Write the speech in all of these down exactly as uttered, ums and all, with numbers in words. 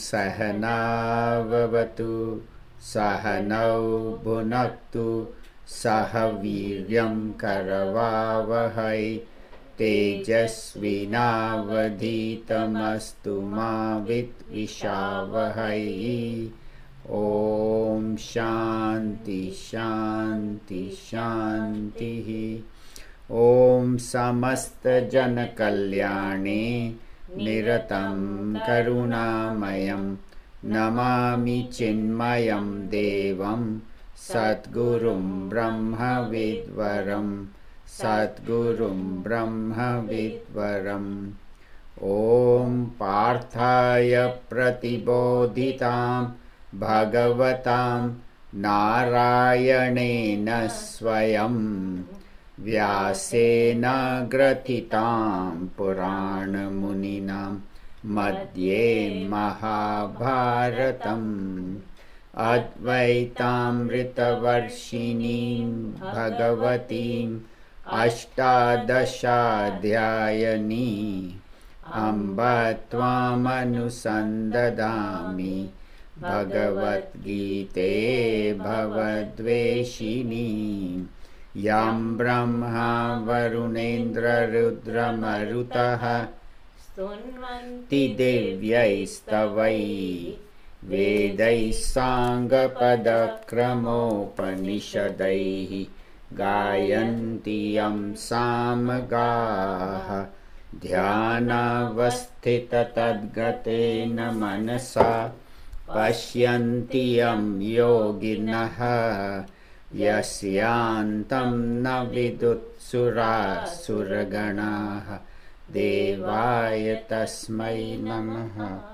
सहनाववतु सहनौ भुनक्तु सह वीर्यं करवावहै तेजस्विनावधीतमस्तु मा विद्विषावहै। ओम शांति शांति शांति। ओम समस्त जन कल्याणे निरतं करुणामयं नमामि चिन्मयं देवं सद्गुरुं ब्रह्मविद्वरं सद्गुरुं ब्रह्मविद्वरम्। ओम पार्थाय प्रतिबोधितां भगवतां नारायणेन स्वयं व्यासेन ग्रथितां पुराणमुनिना मध्ये महाभारतम् अद्वैतामृतवर्षिणीं भगवतीम् अष्टादशाध्यायिनी अम्ब त्वामनुसन्दधामि भगवद्गीते भवद्वेषिणी। यं ब्रह्मा वरुणेन्द्ररुद्रमरुतः स्तुन्वन्ति दिव्यैस्तवैः वेदैः साङ्गपदक्रमोपनिषदैः गायन्ति यं सामगाः। ध्यानावस्थिततद्गतेन मनसा पश्यन्ति यं योगिनः यस्यान्तं न विदुत्सुरासुरगणाः। देवाय तस्मै नमः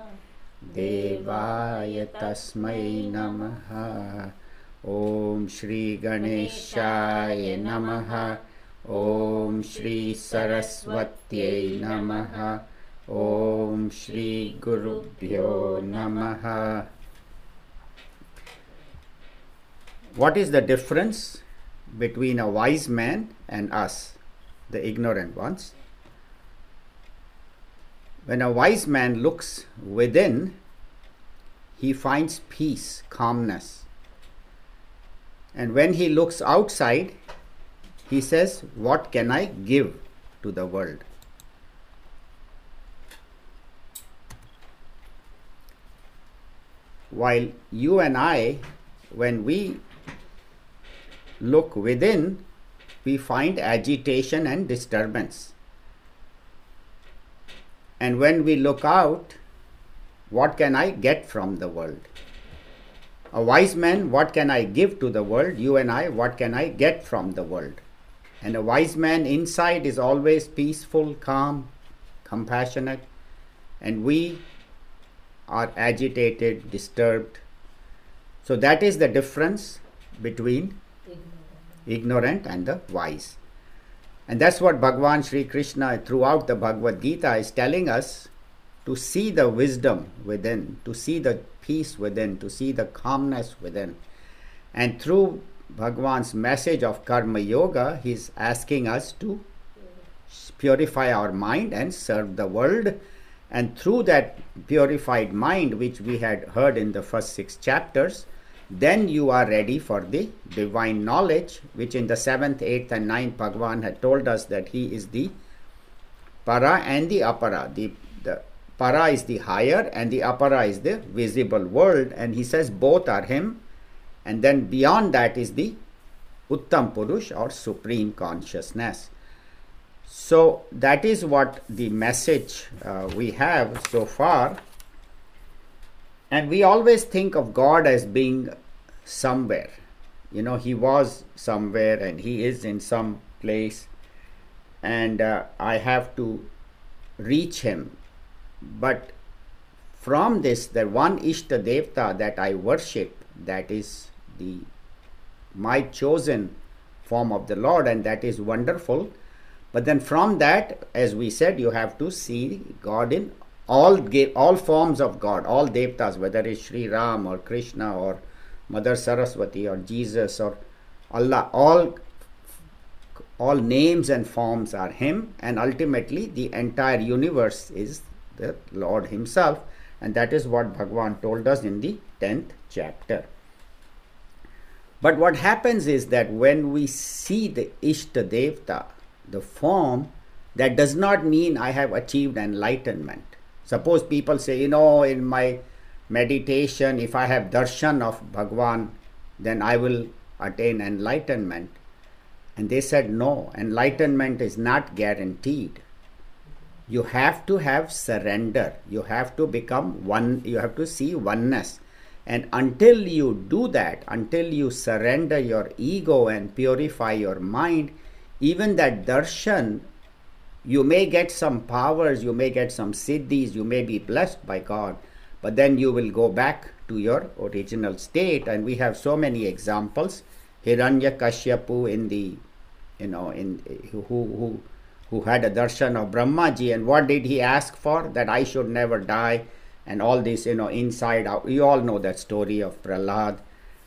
देवाय तस्मै नमः। ओम श्री गणेशाय नमः। ओम श्री सरस्वत्यै नमः। ओम श्री गुरुभ्यो नमः। What is the difference between a wise man and us, the ignorant ones? When a wise man looks within, he finds peace, calmness. And when he looks outside, he says, what can I give to the world? While you and I, when we look within, we find agitation and disturbance. And when we look out, what can I get from the world? A wise man, what can I give to the world? You and I, what can I get from the world? And a wise man inside is always peaceful, calm, compassionate, and we are agitated, disturbed. So that is the difference between ignorant and the wise. And that's what Bhagavan Sri Krishna throughout the Bhagavad Gita is telling us, to see the wisdom within, to see the peace within, to see the calmness within. And through Bhagavan's message of Karma Yoga, he is asking us to purify our mind and serve the world. And through that purified mind, which we had heard in the first six chapters, then you are ready for the divine knowledge, which in the seventh, eighth and ninth Bhagavan had told us that he is the para and the apara. The, the para is the higher and the apara is the visible world, and he says both are him. And then beyond that is the Uttam Purush or supreme consciousness. So that is what the message uh, we have so far. And we always think of God as being somewhere. You know, he was somewhere and he is in some place, and uh, I have to reach him. But from this, the one Ishta Devta that I worship, that is the my chosen form of the Lord, and that is wonderful. But then from that, as we said, you have to see God in all all forms of God, all devtas, whether it's Sri Ram or Krishna or Mother Saraswati or Jesus or Allah, all all names and forms are him, and ultimately the entire universe is the Lord himself. And that is what Bhagwan told us in the tenth chapter. But what happens is that when we see the Ishta Devta, the form, that does not mean I have achieved enlightenment. Suppose people say, you know, in my meditation, if I have darshan of Bhagwan, then I will attain enlightenment. And they said, no, enlightenment is not guaranteed. You have to have surrender. You have to become one, you have to see oneness. And until you do that, until you surrender your ego and purify your mind, even that darshan, you may get some powers, you may get some siddhis, you may be blessed by God, but then you will go back to your original state. And we have so many examples. Hiranyakashyapu in the, you know, in who who who had a darshan of Brahmaji, and what did he ask for? That I should never die, and all this, you know, inside out. You all know that story of Prahlad,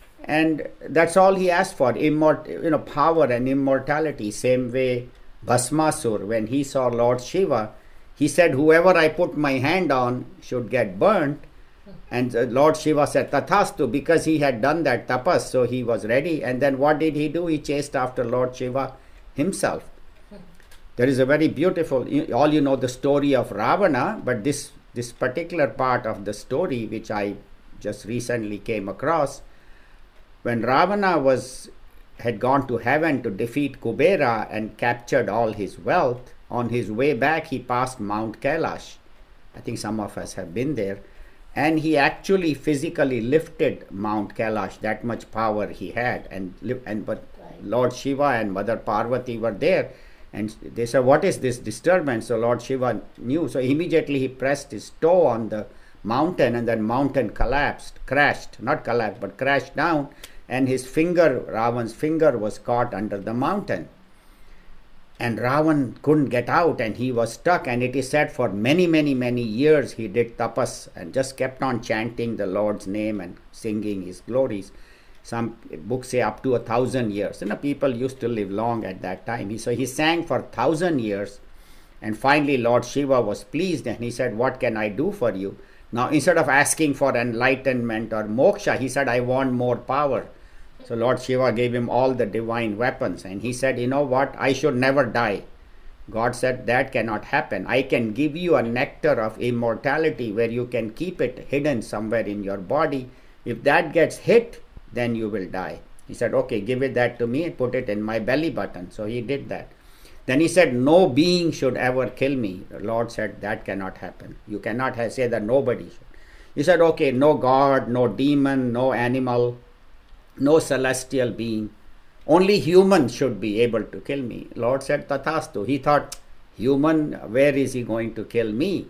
and that's all he asked for: immort, you know, power and immortality. Same way, Bhasmasur, when he saw Lord Shiva, he said, "Whoever I put my hand on should get burnt." And Lord Shiva said, "Tathastu," because he had done that tapas, so he was ready. And then what did he do? He chased after Lord Shiva himself. There is a very beautiful, all you know the story of Ravana, but this, this particular part of the story, which I just recently came across, when Ravana was had gone to heaven to defeat Kubera and captured all his wealth, on his way back he passed Mount Kailash. I think some of us have been there. And he actually physically lifted Mount Kailash, that much power he had. And, and but Lord Shiva and Mother Parvati were there. And they said, what is this disturbance? So Lord Shiva knew. So immediately he pressed his toe on the mountain, and that mountain collapsed, crashed, not collapsed, but crashed down. And his finger, Ravan's finger, was caught under the mountain. And Ravan couldn't get out, and he was stuck. And it is said for many, many, many years he did tapas and just kept on chanting the Lord's name and singing his glories. Some books say up to a thousand years. You know, people used to live long at that time. So he sang for a thousand years. And finally Lord Shiva was pleased, and he said, what can I do for you? Now, instead of asking for enlightenment or moksha, he said, I want more power. So Lord Shiva gave him all the divine weapons, and he said, you know what, I should never die. God said, that cannot happen. I can give you a nectar of immortality where you can keep it hidden somewhere in your body. If that gets hit, then you will die. He said, okay, give it that to me and put it in my belly button. So he did that. Then he said, no being should ever kill me. The Lord said, that cannot happen. You cannot have, say that nobody should. He said, okay, no God, no demon, no animal, no celestial being. Only human should be able to kill me. Lord said, Tathastu. He thought, human, where is he going to kill me?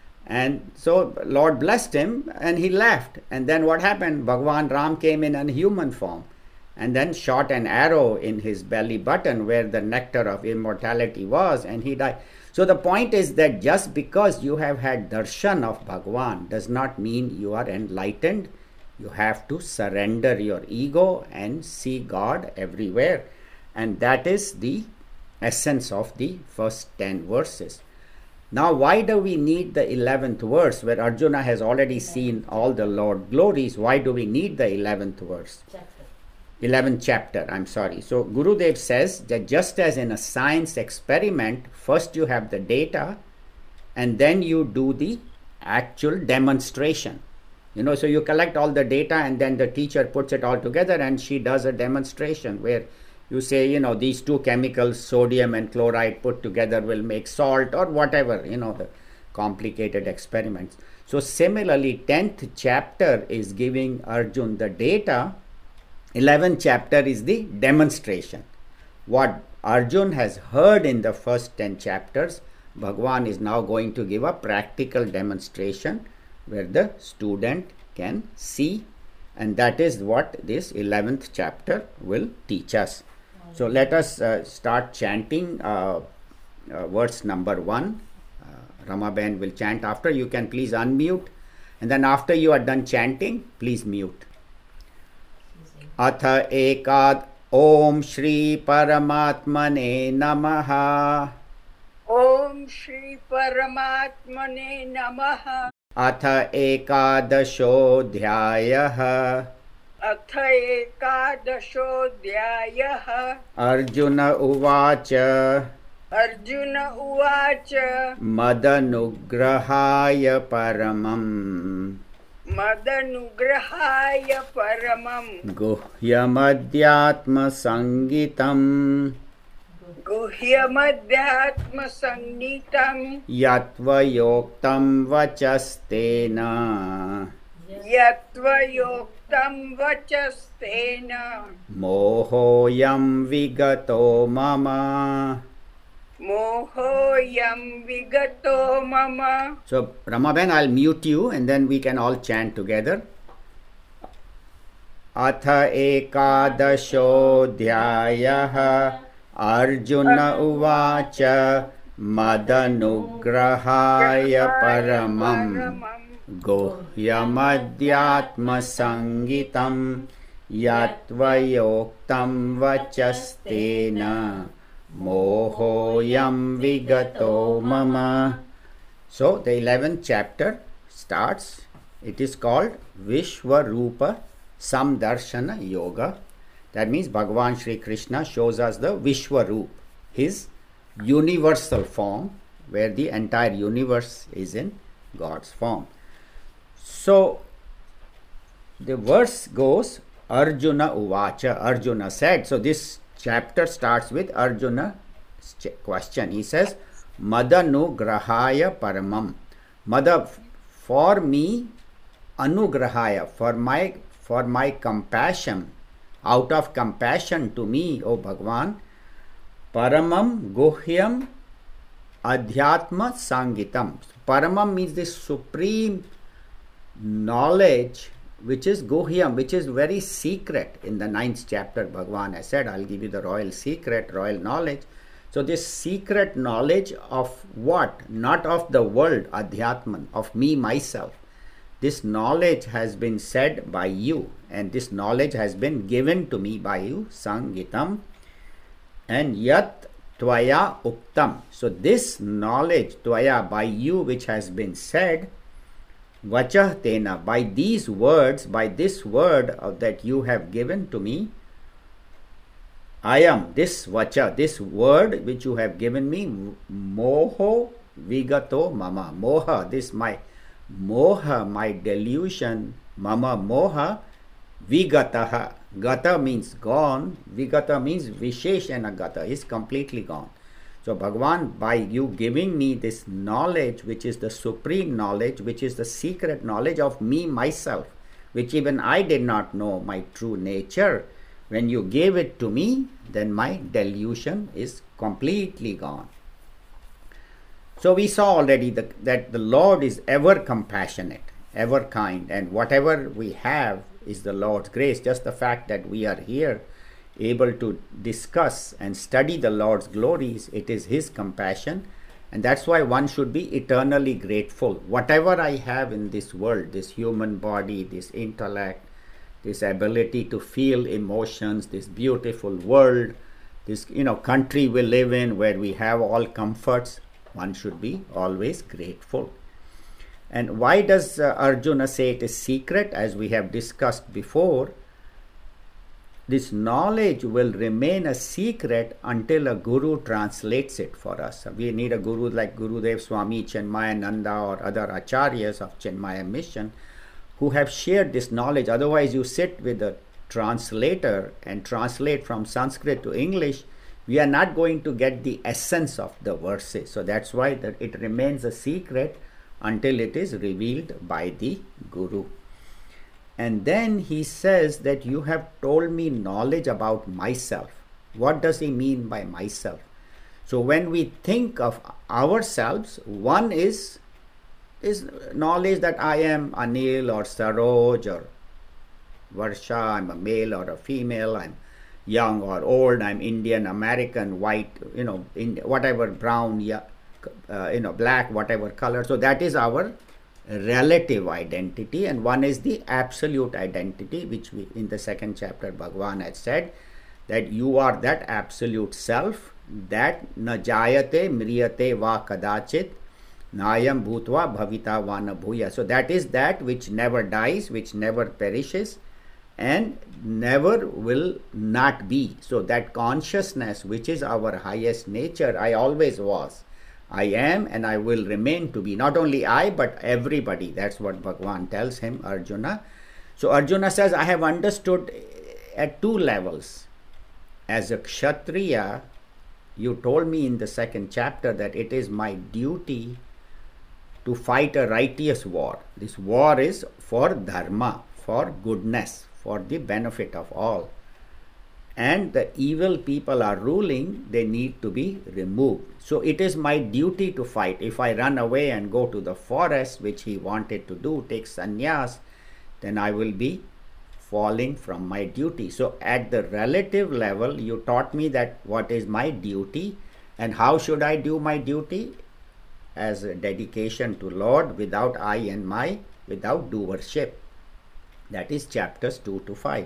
And so Lord blessed him, and he left. And then what happened? Bhagwan Ram came in a human form and then shot an arrow in his belly button where the nectar of immortality was, and he died. So the point is that just because you have had darshan of Bhagwan does not mean you are enlightened. You have to surrender your ego and see God everywhere. And that is the essence of the first ten verses. Now, why do we need the eleventh verse where Arjuna has already seen all the Lord glories? Why do we need the eleventh verse? Chapter. eleventh chapter, I'm sorry. So Gurudev says that just as in a science experiment, first you have the data and then you do the actual demonstration. You know, so you collect all the data and then the teacher puts it all together and she does a demonstration where you say, you know, these two chemicals, sodium and chloride put together will make salt or whatever, you know, the complicated experiments. So similarly, tenth chapter is giving Arjun the data. eleventh chapter is the demonstration. What Arjun has heard in the first ten chapters, Bhagwan is now going to give a practical demonstration where the student can see, and that is what this eleventh chapter will teach us. So let us uh, start chanting uh, uh, verse number one. Uh, Ramaben will chant after. You can please unmute, and then after you are done chanting, please mute. Atha ekad Om Shri Paramatmane Namaha. Om Shri Paramatmane Namaha. अथ एकादशोऽध्यायः अथ एकादशोऽध्यायः अर्जुन उवाच अर्जुन उवाच मदनुग्रहाय परमम् मदनुग्रहाय परमं गुह्यमध्यात्मसङ्गीतम् गुह्यमध्यात्मसंगीतं यत्त्वयोक्तं वचस्तेन यत्त्वयोक्तं वचस्तेन मोहोऽयं विगतो मम. मोहोऽयं विगतो मम. So Ramaben, I'll mute you and then we can all chant together. अथ एकादशोऽध्यायः अर्जुन उवाच मदनुग्रहाय परमम् गुह्यमध्यात्मसङ्गीतं यत्त्वयोक्तं वचस्तेन मोहोऽयं विगतो मम. So the eleventh chapter starts. It is called Vishwarupa Samdarshana Yoga. That means Bhagavan Shri Krishna shows us the Vishwarup, his universal form, where the entire universe is in God's form. So the verse goes, Arjuna Uvacha, Arjuna said. So this chapter starts with Arjuna's question. He says, Madanugrahaya Paramam. Mada, for me, Anugrahaya, for my, for my compassion, out of compassion to me, O Bhagavan, Paramam Guhyam Adhyatma Sangitam. Paramam means the supreme knowledge, which is Guhyam, which is very secret. In the ninth chapter, Bhagavan has said, I'll give you the royal secret, royal knowledge. So this secret knowledge of what? Not of the world, Adhyatman, of me, myself. This knowledge has been said by you, and this knowledge has been given to me by you, Sangitam, and Yat Tvaya Uktam. So this knowledge, Tvaya, by you, which has been said, Vachah Tena, by these words, by this word that you have given to me, I am, this Vacha, this word which you have given me, Moho Vigato Mama, Moha, this my Moha, my delusion, Mama Moha, Vigataha. Gata means gone, Vigata means Visheshana Gata, is completely gone. So Bhagavan, by you giving me this knowledge, which is the supreme knowledge, which is the secret knowledge of me, myself, which even I did not know my true nature, when you gave it to me, then my delusion is completely gone. So we saw already the, that the Lord is ever compassionate, ever kind, and whatever we have is the Lord's grace. Just the fact that we are here able to discuss and study the Lord's glories, it is His compassion, and that's why one should be eternally grateful. Whatever I have in this world, this human body, this intellect, this ability to feel emotions, this beautiful world, this you know country we live in where we have all comforts, one should be always grateful. And why does uh, Arjuna say it is secret? As we have discussed before, this knowledge will remain a secret until a guru translates it for us. We need a guru like Gurudev Swami Chinmayananda or other acharyas of Chinmaya mission who have shared this knowledge. Otherwise, you sit with a translator and translate from Sanskrit to English, we are not going to get the essence of the verses. So that's why that it remains a secret until it is revealed by the Guru. And then he says that you have told me knowledge about myself. What does he mean by myself? So when we think of ourselves, one is is knowledge that I am Anil or Saroj or Varsha, I'm a male or a female, I'm young or old, I'm Indian, American, white, you know, in whatever, brown, yeah, uh, you know, black, whatever color. So that is our relative identity, and one is the absolute identity, which we in the second chapter Bhagavan had said that you are that absolute self, that na jayate mriyate va kadachit, Nayam bhutva bhavita vana bhuya. So that is that which never dies, which never perishes, and never will not be. So that consciousness, which is our highest nature, I always was, I am, and I will remain to be. Not only I, but everybody. That's what Bhagavan tells him, Arjuna. So Arjuna says, I have understood at two levels. As a Kshatriya, you told me in the second chapter that it is my duty to fight a righteous war. This war is for dharma, for goodness, for the benefit of all. And the evil people are ruling, they need to be removed. So it is my duty to fight. If I run away and go to the forest, which he wanted to do, take sannyas, then I will be falling from my duty. So at the relative level, you taught me that what is my duty and how should I do my duty? As a dedication to Lord, without I and my, without doership. That is chapters two to five.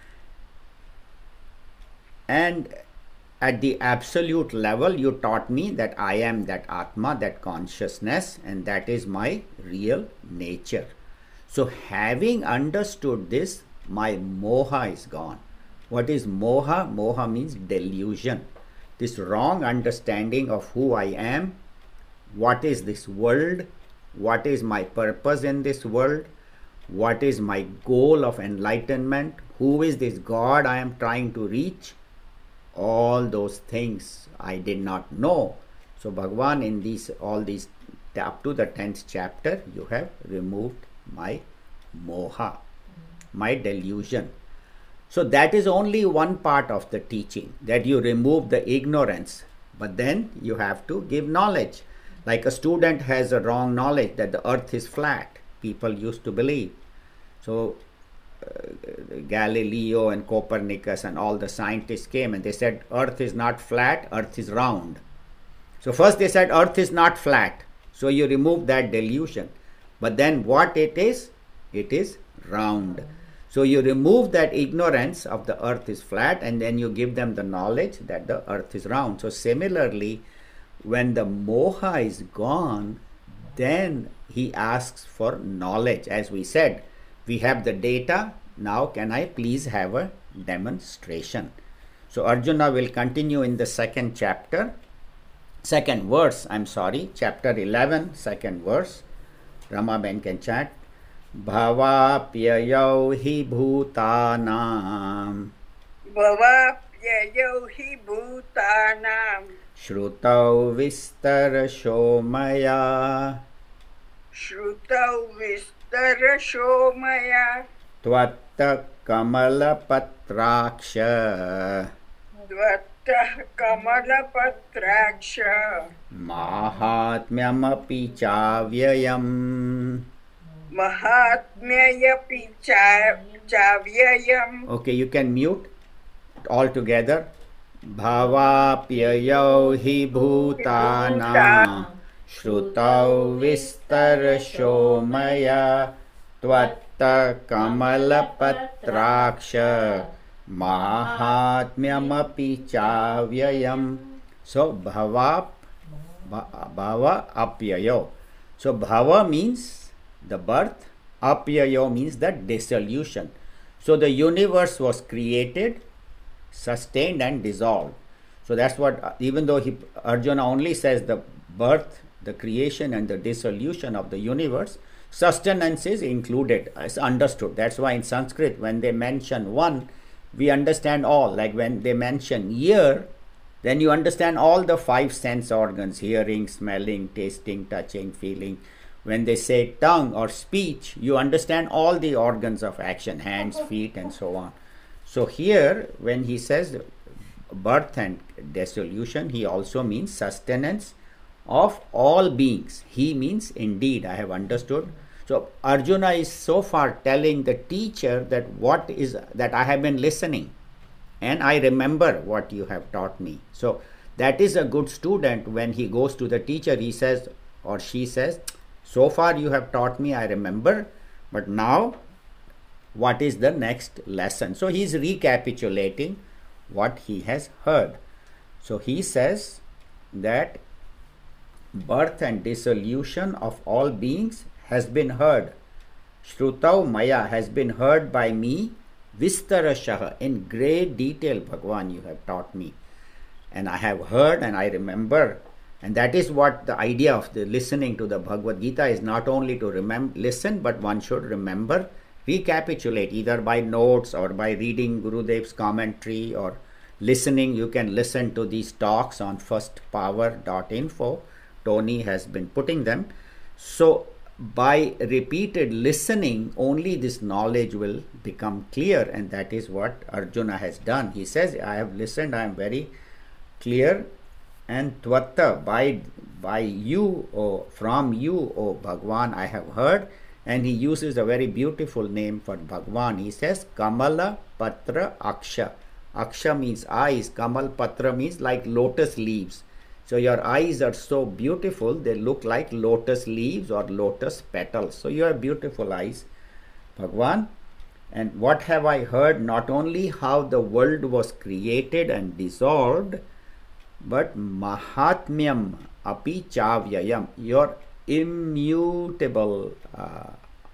And at the absolute level, you taught me that I am that Atma, that consciousness, and that is my real nature. So having understood this, my moha is gone. What is moha? Moha means delusion. This wrong understanding of who I am, what is this world, what is my purpose in this world, what is my goal of enlightenment, who is this God I am trying to reach, all those things I did not know. So Bhagavan, in these all these up to the tenth chapter, you have removed my moha, my delusion. So that is only one part of the teaching, that you remove the ignorance, but then you have to give knowledge. Like a student has a wrong knowledge that the earth is flat. People used to believe. So uh, Galileo and Copernicus and all the scientists came and they said earth is not flat, earth is round. So first they said earth is not flat. So you remove that delusion. But then what it is? It is round. So you remove that ignorance of the earth is flat and then you give them the knowledge that the earth is round. So similarly, when the moha is gone, then he asks for knowledge. As we said, we have the data. Now can I please have a demonstration? So Arjuna will continue in the second chapter, second verse, I'm sorry, chapter eleven, second verse. Rama Ben can chant. Bhavapyayau hi bhutanam Bhavapyayau hi bhutanam Shrutau vistarasho maya Shrutau vistarasho maya Tvatta kamalapatraksha Dvattah kamalapatraksha Mahatmyamapi chavyayam. Mahatmyayapi chavyayam. Okay, you can mute all together. Bhavapyayau hi bhutanam Shrutau vistarasho maya Tvatta kamalapatraksha Mahatmyamapi chavyayam. So bhavap, bhava apyayo. So bhava means the birth, apyayo means the dissolution. So the universe was created, sustained and dissolved. So that's what, even though he, Arjuna only says the birth, the creation and the dissolution of the universe, sustenance is included, is understood. That's why in Sanskrit when they mention one, we understand all. Like when they mention ear, then you understand all the five sense organs, hearing, smelling, tasting, touching, feeling. When they say tongue or speech, you understand all the organs of action, hands, feet and so on. So here when he says birth and dissolution, he also means sustenance of all beings. He means indeed, I have understood. So Arjuna is so far telling the teacher that what is that I have been listening and I remember what you have taught me. So that is a good student. When he goes to the teacher, he says or she says, so far you have taught me, I remember, but now what is the next lesson? So he is recapitulating what he has heard. So he says that birth and dissolution of all beings has been heard. Shrutau Maya has been heard by me, Vistarashaha, in great detail, Bhagwan, you have taught me. And I have heard and I remember. And that is what the idea of the listening to the Bhagavad Gita is, not only to remember, listen, but one should remember, recapitulate, either by notes or by reading Gurudev's commentary or listening. You can listen to these talks on first power dot info. Tony has been putting them. So by repeated listening, only this knowledge will become clear, and that is what Arjuna has done. He says, I have listened, I am very clear, and Tvatta, by, by you, or from you, O Bhagwan, I have heard. And he uses a very beautiful name for Bhagwan. He says, Kamala Patra Aksha. Aksha means eyes, Kamal Patra means like lotus leaves. So your eyes are so beautiful, they look like lotus leaves or lotus petals. So you have beautiful eyes, Bhagwan. And what have I heard? Not only how the world was created and dissolved, but Mahatmyam api chavyayam, your immutable, uh, uh,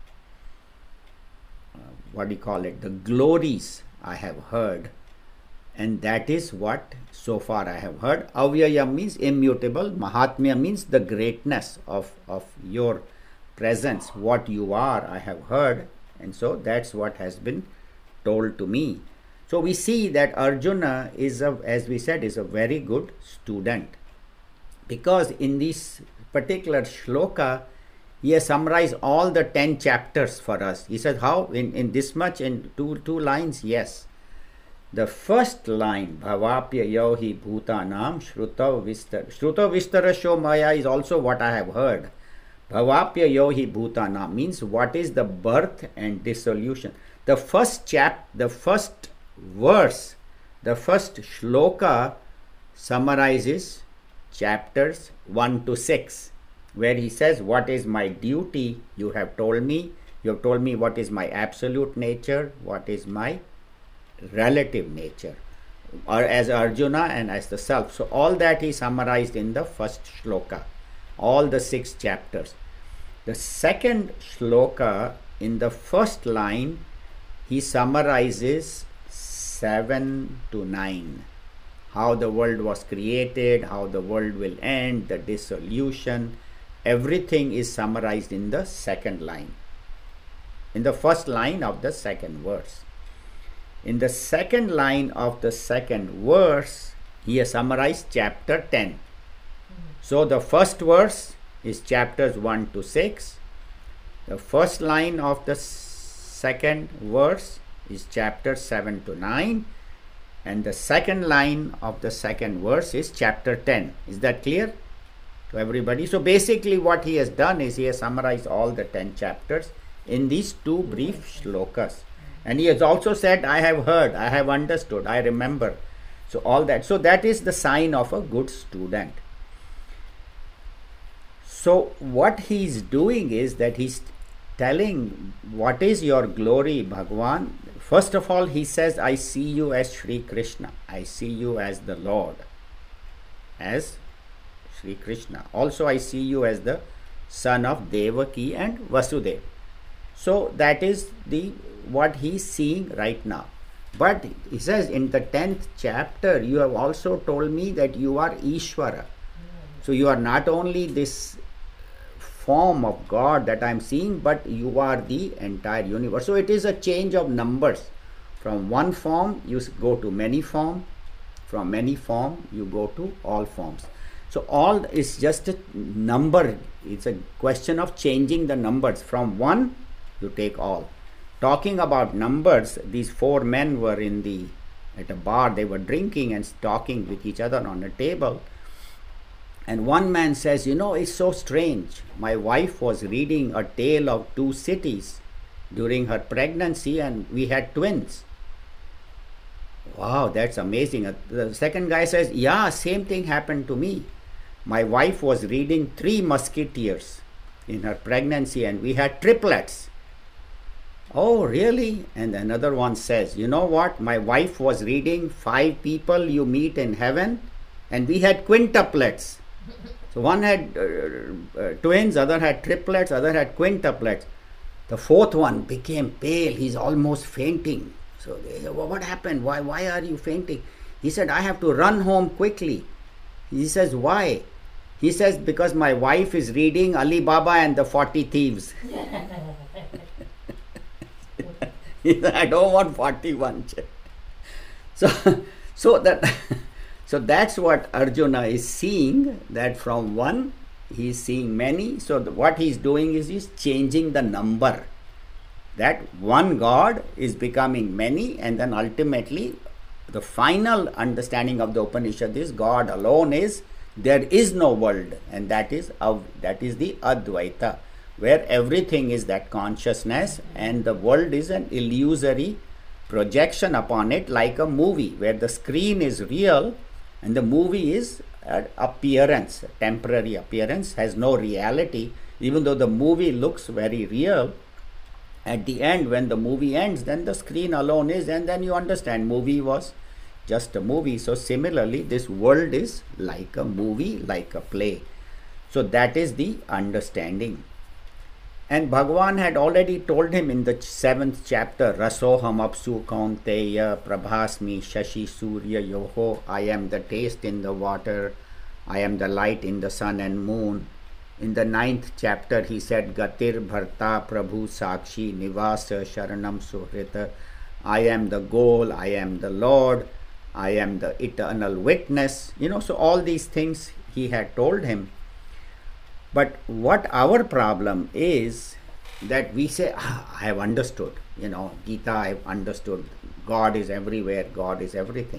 what do you call it, the glories I have heard. And that is what so far I have heard. Avyayam means immutable. Mahatmya means the greatness of, of your presence. What you are, I have heard. And so that's what has been told to me. So we see that Arjuna is, a, as we said, is a very good student. Because in this particular shloka, he has summarized all the ten chapters for us. He said, how? In, in this much, in two, two lines? Yes. The first line, Bhavapya yohi bhutanam shrutav vistar. Shrutav vistarasho maya is also what I have heard. Bhavapya yohi bhutanam means what is the birth and dissolution. The first chap, the first verse, the first shloka summarizes chapters one to six, where he says, what is my duty? You have told me. You have told me what is my absolute nature, what is my relative nature, or as Arjuna and as the self. So all that he summarized in the first shloka, all the six chapters. The second shloka, in the first line, he summarizes seven to nine. How the world was created, how the world will end, the dissolution, everything is summarized in the second line, in the first line of the second verse. In the second line of the second verse, he has summarized chapter ten. So the first verse is chapters one to six. The first line of the second verse is chapter seven to nine. And the second line of the second verse is chapter ten. Is that clear to everybody? So basically what he has done is he has summarized all the ten chapters in these two brief shlokas. And he has also said, I have heard, I have understood, I remember. So all that. So that is the sign of a good student. So what he is doing is that he's telling, what is your glory, Bhagwan? First of all, he says, I see you as Sri Krishna. I see you as the Lord, as Sri Krishna. Also, I see you as the son of Devaki and Vasudeva. So that is the what he is seeing right now. But he says in the tenth chapter, you have also told me that you are Ishvara. So you are not only this form of God that I am seeing, but you are the entire universe. So it is a change of numbers. From one form you go to many form, from many form you go to all forms. So all is just a number. It's a question of changing the numbers. From one you take all. Talking about numbers, these four men were in the at a bar. They were drinking and talking with each other on a table. And one man says, you know, it's so strange. My wife was reading a tale of two cities during her pregnancy and we had twins. Wow, that's amazing. The second guy says, yeah, same thing happened to me. My wife was reading Three Musketeers in her pregnancy and we had triplets. Oh, really? And another one says, you know what? My wife was reading Five People You Meet in Heaven and we had quintuplets. So one had uh, uh, twins, other had triplets, other had quintuplets. The fourth one became pale. He's almost fainting. So they said, well, what happened? Why, why are you fainting? He said, I have to run home quickly. He says, why? He says, because my wife is reading Ali Baba and the forty Thieves. He said, I don't want forty-one. So, so that, so that's what Arjuna is seeing, that from one, he is seeing many. So the, what he is doing is he's changing the number. That one God is becoming many, and then ultimately the final understanding of the Upanishad is God alone is, there is no world, and that is av, that is the Advaita, where everything is that consciousness and the world is an illusory projection upon it, like a movie where the screen is real and the movie is an appearance, a temporary appearance, has no reality. Even though the movie looks very real, at the end, when the movie ends, then the screen alone is, and then you understand movie was just a movie. So similarly, this world is like a movie, like a play. So that is the understanding. And Bhagavan had already told him in the seventh chapter, Rasoham apsu kaunteya prabhasmi shashi surya yoho. I am the taste in the water, I am the light in the sun and moon. In the ninth chapter, he said, Gatir Bharta Prabhu Sakshi Nivasa Sharanam Suhrita. I am the goal, I am the Lord, I am the eternal witness. You know, so all these things he had told him. But what our problem is that we say, ah, I have understood, you know, Gita, I have understood. God is everywhere, God is everything.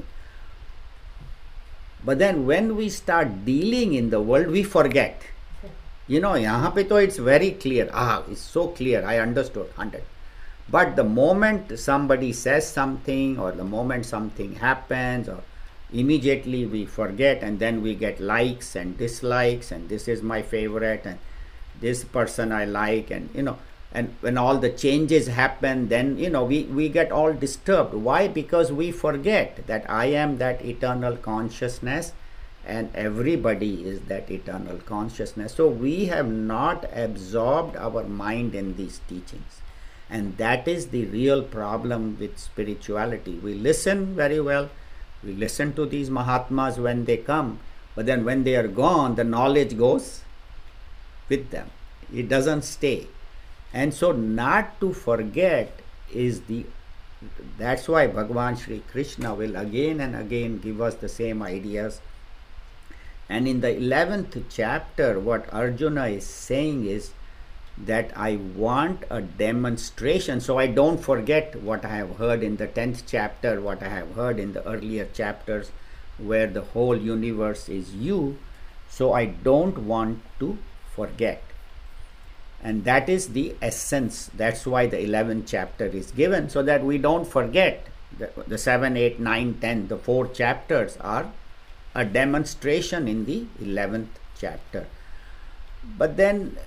But then when we start dealing in the world, we forget. You know, yahan pe to it's very clear. Ah, it's so clear. I understood one hundred. But the moment somebody says something, or the moment something happens, or immediately we forget, and then we get likes and dislikes, and this is my favorite, and this person I like, and you know, and when all the changes happen, then you know we, we get all disturbed. Why? Because we forget that I am that eternal consciousness, and everybody is that eternal consciousness. So we have not absorbed our mind in these teachings, and that is the real problem with spirituality. We listen very well, we listen to these Mahatmas when they come, but then when they are gone, the knowledge goes with them. It doesn't stay. And so not to forget is the, that's why Bhagavan Shri Krishna will again and again give us the same ideas. And in the eleventh chapter, what Arjuna is saying is that I want a demonstration, so I don't forget what I have heard in the tenth chapter, what I have heard in the earlier chapters, where the whole universe is you. So I don't want to forget. And that is the essence. That's why the eleventh chapter is given, so that we don't forget. The, the seven, eight, nine, ten, the four chapters are a demonstration in the eleventh chapter. But then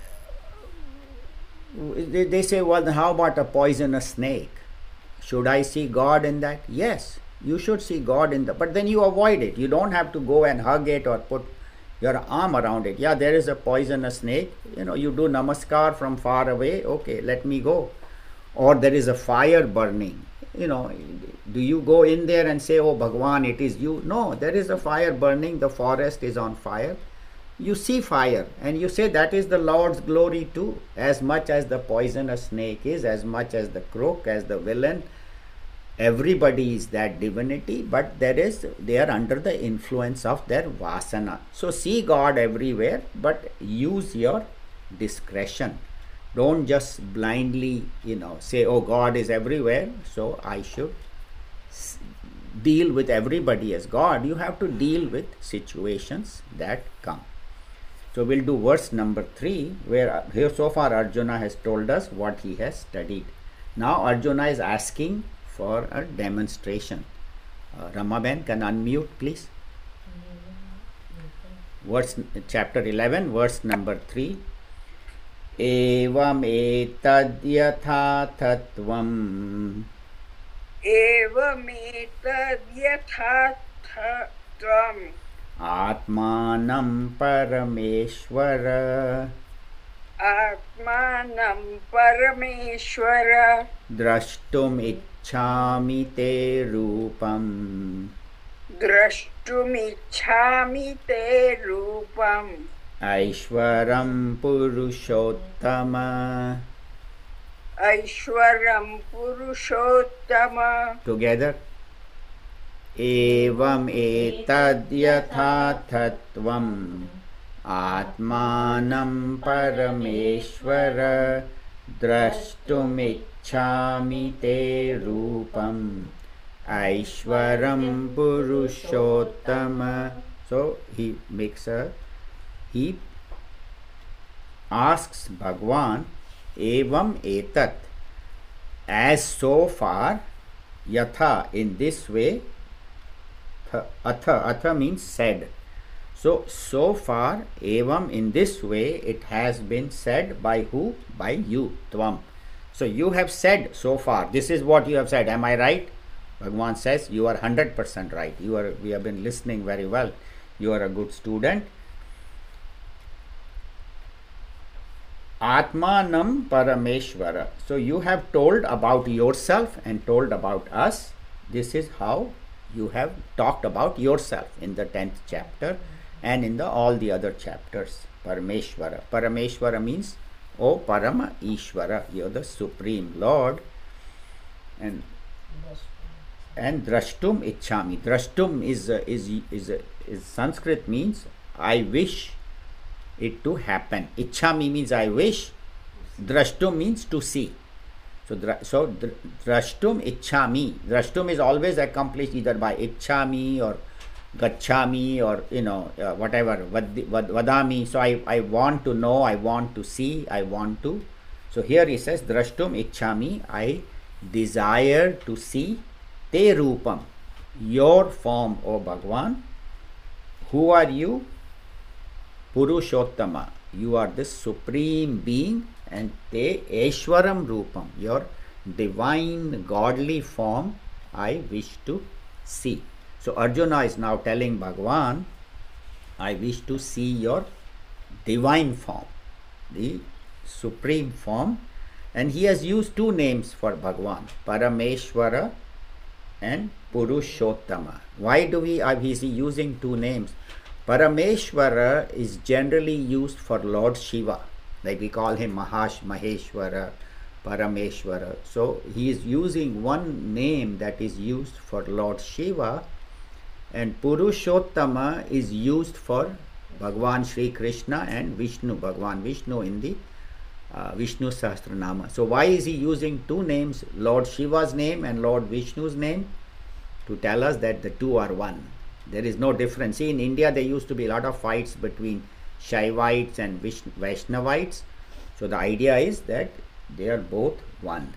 they, they say, well, how about a poisonous snake? Should I see God in that? Yes, you should see God in that. But then you avoid it. You don't have to go and hug it or put your arm around it. Yeah, there is a poisonous snake. You know, you do namaskar from far away. Okay, let me go. Or there is a fire burning. You know, do you go in there and say, oh Bhagavan, it is you? No, there is a fire burning, the forest is on fire. You see fire and you say that is the Lord's glory too, as much as the poisonous snake is, as much as the crook, as the villain. Everybody is that divinity, but there is, they are under the influence of their vasana. So see God everywhere, but use your discretion. Don't just blindly, you know, say, oh, God is everywhere, so I should deal with everybody as God. You have to deal with situations that come. So we'll do verse number three, where here so far Arjuna has told us what he has studied. Now Arjuna is asking for a demonstration. Uh, Ramaben can unmute, please. Verse, chapter eleven, verse number three. Evam etad yatha tattvam. Evam etad yatha tattvam. Atmanam Parameshwara Atmanam Parameshwara Drashtum Ichchami Te Rupam Drashtumichhami Te Rupam Aishwaram Purushottama. Aishwaram Purushottama. Together. Evam etad yatha tattvam Atmanam Parameshwara Drashtum Ichchami Te Rupam Aishwaram Purushottama. So he makes a, he asks Bhagwan, Evam etat, as so far, yatha, in this way, atha, atha means said. So, so far, evam, in this way, it has been said by who? By you, tvam. So, you have said so far, this is what you have said, am I right? Bhagwan says, you are one hundred percent right. You are, we have been listening very well. You are a good student. Atmanam Parameshwara. So you have told about yourself and told about us. This is how you have talked about yourself in the tenth chapter and in the all the other chapters. Parameshwara. Parameshwara means, O Parama Ishvara, you are the Supreme Lord. And and Drashtum Ichchami. Drashtum is uh, is is, uh, is Sanskrit means I wish it to happen. Ichchami means I wish. Drashtum means to see. So, dra- so dr- drashtum ichchami. Drashtum is always accomplished either by ichchami or gacchami or you know uh, whatever vad- vad- vadami. So I, I want to know, I want to see, I want to. So here he says drashtum ichchami. I desire to see te rupam, your form, O Bhagwan. Who are you? Purushottama, you are the supreme being, and te Eshwaram Rupam, your divine godly form, I wish to see. So Arjuna is now telling Bhagwan, I wish to see your divine form, the supreme form, and he has used two names for Bhagwan, Parameshwara and Purushottama. Why do we, uh, is he using two names? Parameshwara is generally used for Lord Shiva, like we call him Mahash, Maheshwara, Parameshwara. So he is using one name that is used for Lord Shiva, and Purushottama is used for Bhagwan Sri Krishna and Vishnu, Bhagwan Vishnu in the uh, Vishnu Sahasranama. So why is he using two names, Lord Shiva's name and Lord Vishnu's name? To tell us that the two are one. There is no difference. See, in India there used to be a lot of fights between Shaivites and Vaishnavites. So the idea is that they are both one.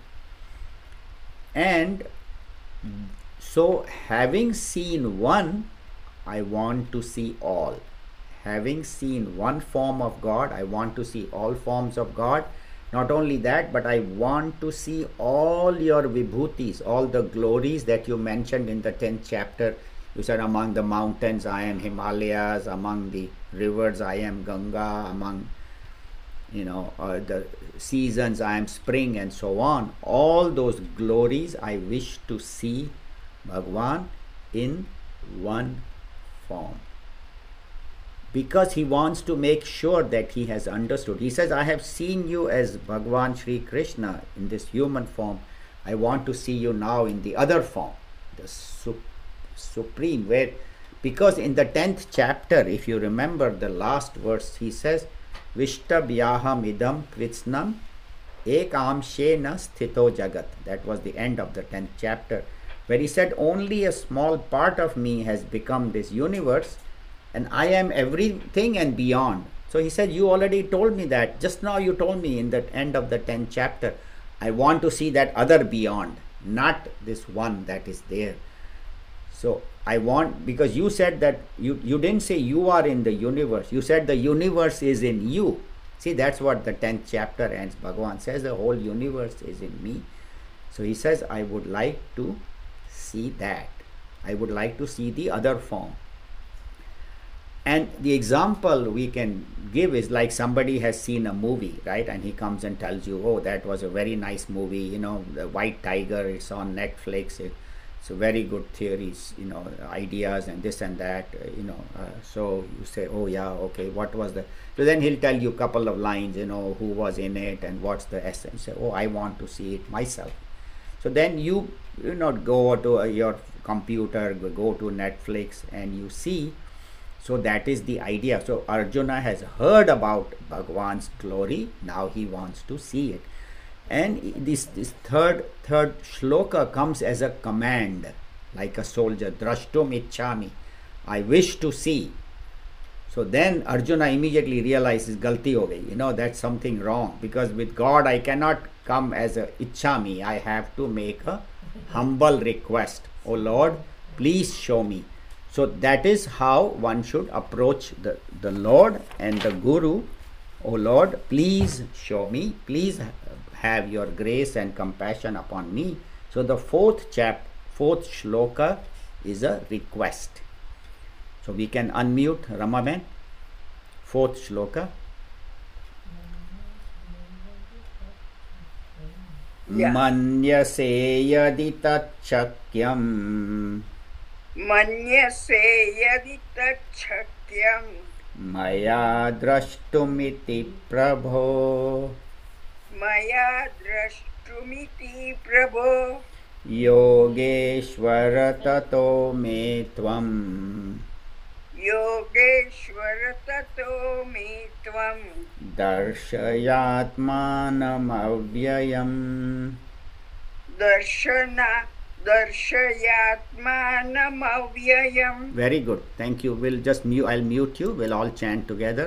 And so having seen one, I want to see all. Having seen one form of God, I want to see all forms of God. Not only that, but I want to see all your vibhutis, all the glories that you mentioned in the tenth chapter. You said among the mountains I am Himalayas, among the rivers I am Ganga, among you know uh, the seasons I am spring, and so on. All those glories I wish to see Bhagwan in one form, because he wants to make sure that he has understood. He says, I have seen you as Bhagwan Sri Krishna in this human form. I want to see you now in the other form, the su- supreme, where, because in the tenth chapter, if you remember the last verse, he says, Vishtabhyaham idam kritsnam ekamshena sthito jagat. That was the end of the tenth chapter, where he said, only a small part of me has become this universe, and I am everything and beyond. So he said, you already told me that. Just now you told me in the end of the tenth chapter. I want to see that other beyond, not this one that is there. So I want, because you said that, you, you didn't say you are in the universe. You said the universe is in you. See, that's what the tenth chapter ends. Bhagavan says the whole universe is in me. So he says, I would like to see that. I would like to see the other form. And the example we can give is like somebody has seen a movie, right? And he comes and tells you, oh, that was a very nice movie, you know, The White Tiger, it's on Netflix. It, it's a very good theories, you know, ideas and this and that, uh, you know. Uh, so you say, oh, yeah, okay, what was the... So then he'll tell you a couple of lines, you know, who was in it and what's the essence. Say, oh, I want to see it myself. So then you, you know, go to uh, your computer, go to Netflix and you see. So that is the idea. So Arjuna has heard about Bhagwan's glory. Now he wants to see it. And this, this third, third shloka comes as a command, like a soldier. Drashtum ichchami. I wish to see. So then Arjuna immediately realizes, galti ho gayi. You know, that's something wrong. Because with God I cannot come as a ichchami. I have to make a humble request. Oh Lord, please show me. So that is how one should approach the, the Lord and the Guru. Oh Lord, please show me. Please have your grace and compassion upon me. So the fourth chap, fourth shloka is a request. So we can unmute Ramaben. Fourth shloka. Yeah. Manyase yadi tachakyam Manyase yadi tachakyam maya drashtumiti prabho maya drashtumiti prabho yogeshvara tato me tvam yogeshvara tato me tvam darshayatmanam avyayam. darshana darshayatmanam avyayam. Very good. Thank you. We'll just mute. I'll mute you. We'll all chant together.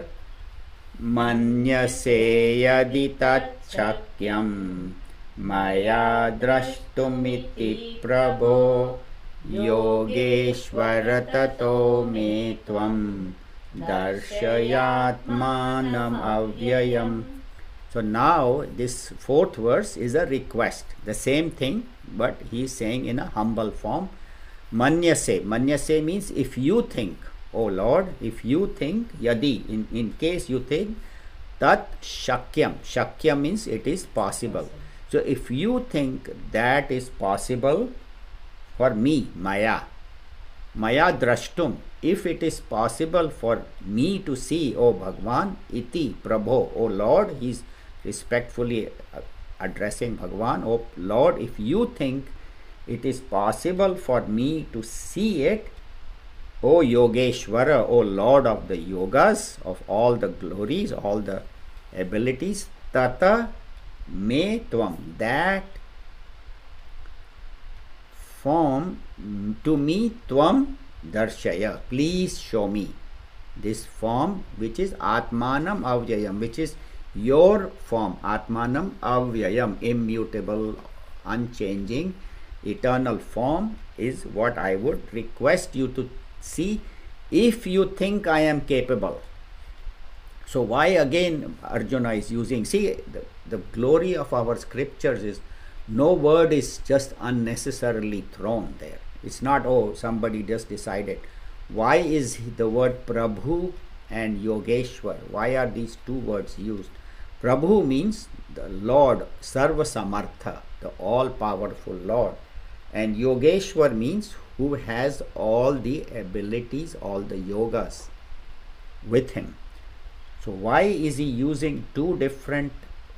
Manyase yadi tachakyam maya drashtumiti prabho yogeshvara tato me tvam darshayatmanam avyayam. So now this fourth verse is a request. The same thing, but he is saying in a humble form. Manyase. Manyase means if you think, oh Lord, if you think, yadi, in, in case you think, tat shakyam. Shakyam means it is possible. So if you think that is possible for me, maya, maya drashtum, if it is possible for me to see, oh Bhagwan, iti prabho, oh Lord, he is respectfully addressing Bhagwan, oh Lord, if you think it is possible for me to see it, O Yogeshwara, O Lord of the yogas, of all the glories, all the abilities, tata me tvam, that form to me, tvam darshaya, please show me this form which is Atmanam Avyayam, which is your form, Atmanam Avyayam, immutable, unchanging, eternal form is what I would request you to see if you think I am capable. So why again Arjuna is using, see the, the glory of our scriptures is no word is just unnecessarily thrown there. It's not, oh, somebody just decided. Why is the word Prabhu and Yogeshwar, why are these two words used? Prabhu means the Lord, Sarva Samartha, the all-powerful Lord. And Yogeshwar means who has all the abilities, all the yogas with him. So why is he using two different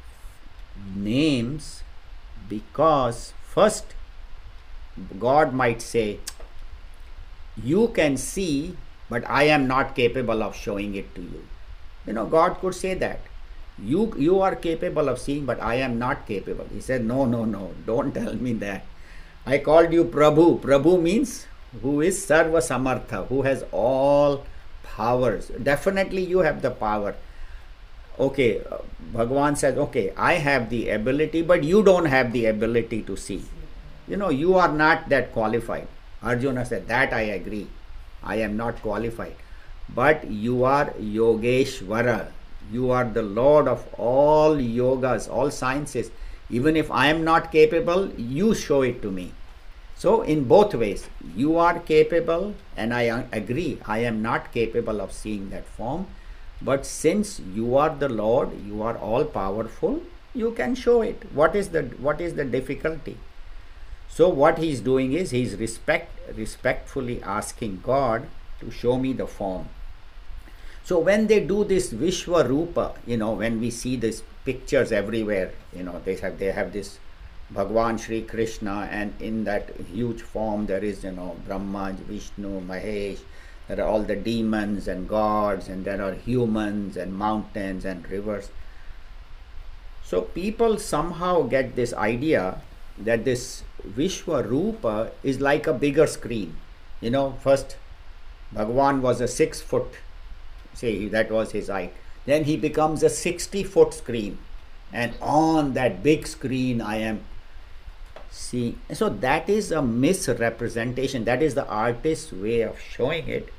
names? Because first, God might say, you can see, but I am not capable of showing it to you. You know, God could say that. You, you are capable of seeing, but I am not capable. He said, no, no, no, don't tell me that. I called you Prabhu. Prabhu means who is Sarva Samartha, who has all powers. Definitely you have the power. Okay, uh, Bhagavan says, okay, I have the ability, but you don't have the ability to see. You know, you are not that qualified. Arjuna said, that I agree. I am not qualified. But you are Yogeshwara. You are the Lord of all yogas, all sciences. Even if I am not capable, you show it to me. So in both ways, you are capable, and I uh, agree, I am not capable of seeing that form. But since you are the Lord, you are all powerful, you can show it. What is the what is the difficulty? So what he is doing is he is respect respectfully asking God to show me the form. So when they do this Vishwarupa, you know, when we see these pictures everywhere, you know, they have they have this Bhagwan Shri Krishna, and in that huge form there is, you know, Brahma, Vishnu, Mahesh, there are all the demons and gods, and there are humans and mountains and rivers. So people somehow get this idea that this Vishwarupa is like a bigger screen. You know, first Bhagwan was a six foot, say that was his height. Then he becomes a sixty foot screen, and on that big screen I am seeing. So that is a misrepresentation. That is the artist's way of showing it.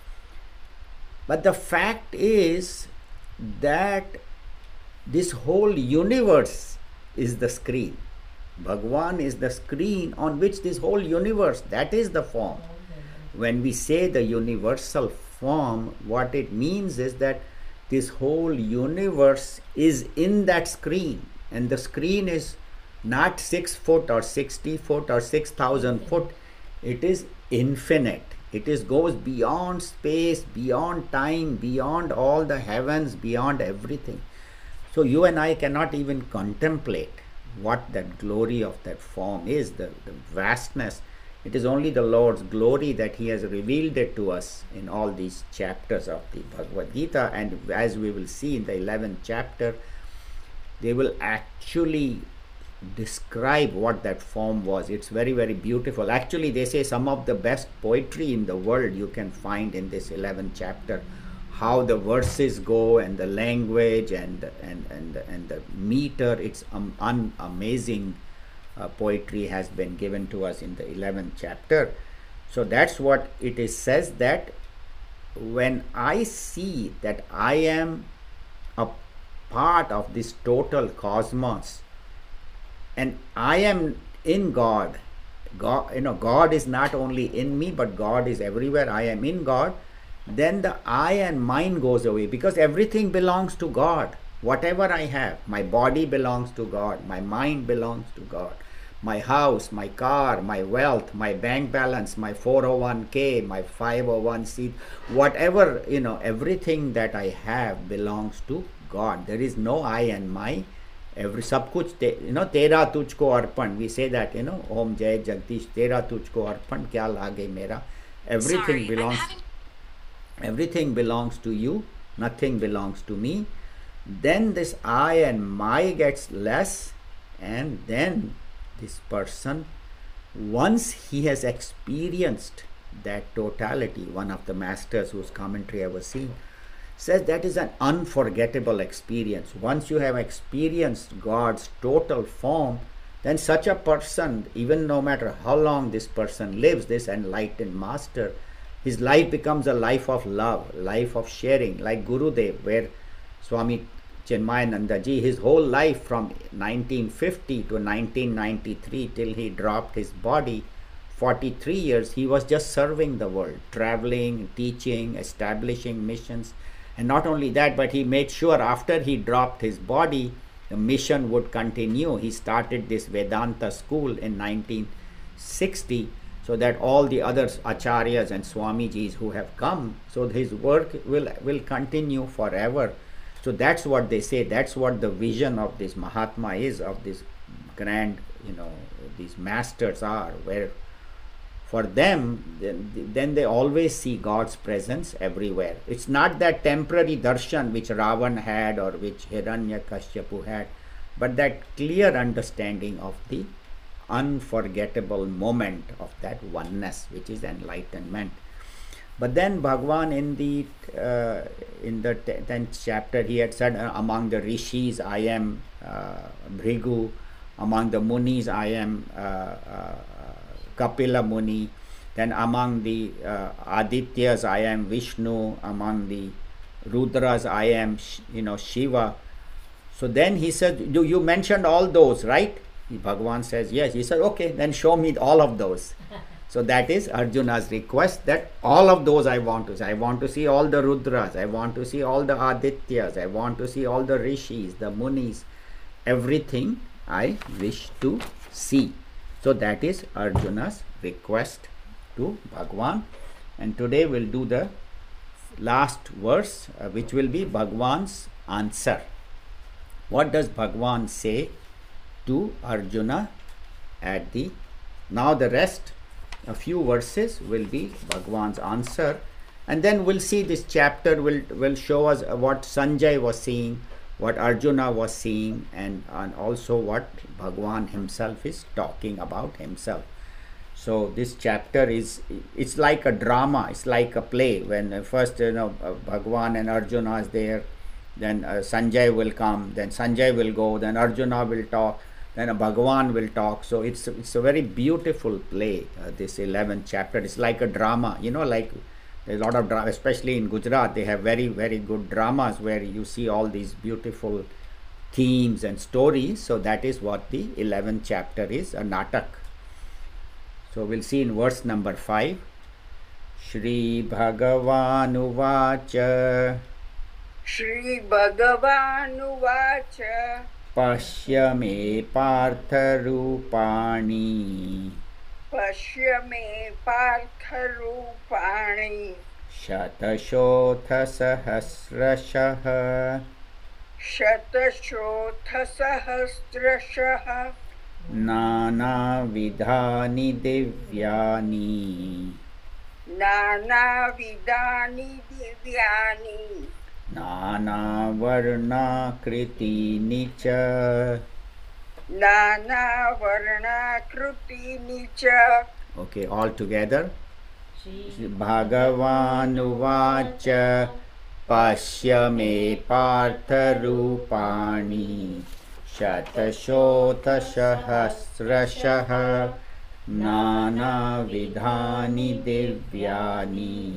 But the fact is that this whole universe is the screen. Bhagwan is the screen on which this whole universe, that is the form. When we say the universal form, what it means is that this whole universe is in that screen, and the screen is not six foot or sixty foot or six thousand foot. It is infinite. It is goes beyond space, beyond time, beyond all the heavens, beyond everything. So you and I cannot even contemplate what that glory of that form is, the, the vastness. It is only the Lord's glory that He has revealed it to us in all these chapters of the Bhagavad Gita. And as we will see in the eleventh chapter, they will actually describe what that form was. It's very, very beautiful. Actually, they say some of the best poetry in the world you can find in this eleventh chapter. How the verses go, and the language, and and and and the meter. It's um, un amazing uh, poetry has been given to us in the eleventh chapter. So that's what it is says, that when I see that I am a part of this total cosmos, and I am in God. God, you know, God is not only in me, but God is everywhere. I am in God. Then the I and mine goes away, because everything belongs to God. Whatever I have, my body belongs to God, my mind belongs to God, my house, my car, my wealth, my bank balance, my four oh one K, my five oh one C, whatever, you know, everything that I have belongs to God. There is no I and my. Every sab kuch, you know, tera tujhko arpan. We say that, you know, Om Jai Jagdish, tera tujhko arpan, kya lage mera. Everything Sorry, belongs. Everything belongs to you. Nothing belongs to me. Then this I and my gets less, and then this person, once he has experienced that totality, one of the masters whose commentary I was seeing says that is an unforgettable experience. Once you have experienced God's total form, then such a person, even no matter how long this person lives, this enlightened master, his life becomes a life of love, life of sharing, like Gurudev, where Swami Chinmayananda ji, his whole life from nineteen fifty to nineteen ninety-three till he dropped his body, forty-three years, he was just serving the world, traveling, teaching, establishing missions. And not only that, but he made sure after he dropped his body, the mission would continue. He started this Vedanta school in nineteen sixty, so that all the other acharyas and Swamijis who have come, so his work will, will continue forever. So that's what they say. That's what the vision of this Mahatma is, of this grand, you know, these masters are, where for them, then, then they always see God's presence everywhere. It's not that temporary darshan which Ravan had or which Hiranyakashipu had, but that clear understanding of the unforgettable moment of that oneness, which is enlightenment. But then Bhagwan in the uh, in the tenth chapter, he had said, uh, among the rishis I am uh, Bhrigu, among the munis I am uh, uh, Kapila Muni, then among the uh, Adityas I am Vishnu, among the Rudras I am, you know, Shiva. So then he said, you, you mentioned all those, right? Bhagavan says, yes. He said, okay, then show me all of those. So that is Arjuna's request, that all of those I want to see. I want to see all the Rudras. I want to see all the Adityas. I want to see all the Rishis, the Munis. Everything I wish to see. So that is Arjuna's request to Bhagavan. And today we'll do the last verse, uh, which will be Bhagavan's answer. What does Bhagavan say to Arjuna at the... Now the rest, a few verses, will be Bhagavan's answer. And then we'll see this chapter will, will show us what Sanjay was seeing, what Arjuna was seeing, and, and also what Bhagavan himself is talking about himself. So this chapter is, it's like a drama, it's like a play. When uh, first, you know, uh, Bhagavan and Arjuna is there, then uh, Sanjay will come, then Sanjay will go, then Arjuna will talk, then uh, Bhagavan will talk. So it's, it's a very beautiful play, uh, this eleventh chapter. It's like a drama, you know, like there's a lot of drama, especially in Gujarat, they have very, very good dramas where you see all these beautiful themes and stories. So that is what the eleventh chapter is, a natak. So we'll see in verse number five. Shri Bhagavan Uvacha Shri Bhagavan Uvacha Pashya me Partha Rupani Pashya me Partha Rupani Shatashotha Sahasrashah Shatashotha Sahasrashah Nana Vidhani Divyani Nana Vidani Divyani Nana Varna Kriti Nicha. Nana Varna Kruti Nicha. Okay, all together. Bhagavan Uvacha Pashya me Partha Rupani Shatashotha Sahasrashah Nana Vidhani Divyani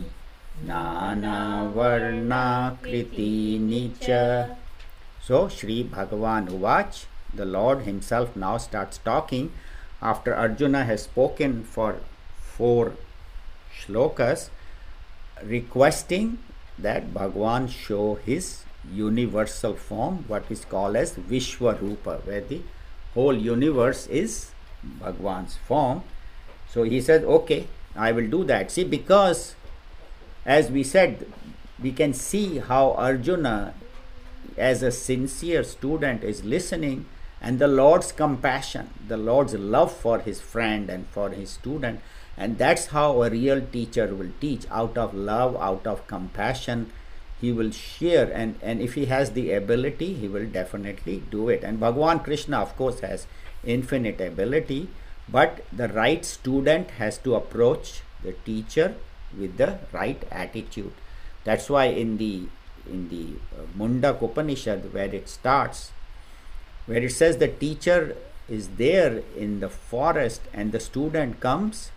Nana Varna Kriti Nicha. So Shri Bhagavan Uvach, the Lord himself now starts talking after Arjuna has spoken for four shlokas, requesting that Bhagavan show his universal form, what is called as Vishwarupa, where the whole universe is Bhagavan's form. So he said, okay, I will do that. See, because as we said, we can see how Arjuna, as a sincere student, is listening, and the Lord's compassion, the Lord's love for his friend and for his student. And that's how a real teacher will teach, out of love, out of compassion. He will share, and, and if he has the ability, he will definitely do it. And Bhagavan Krishna, of course, has infinite ability, but the right student has to approach the teacher with the right attitude. That's why in the in the uh, Mundak Upanishad, where it starts, where it says the teacher is there in the forest and the student comes,